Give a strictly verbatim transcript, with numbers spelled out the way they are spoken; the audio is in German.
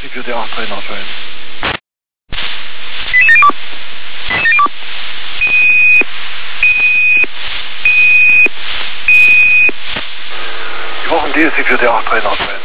Sie für die acht drei Nordrhein. Die Wochen D S C für die acht drei Nordrhein.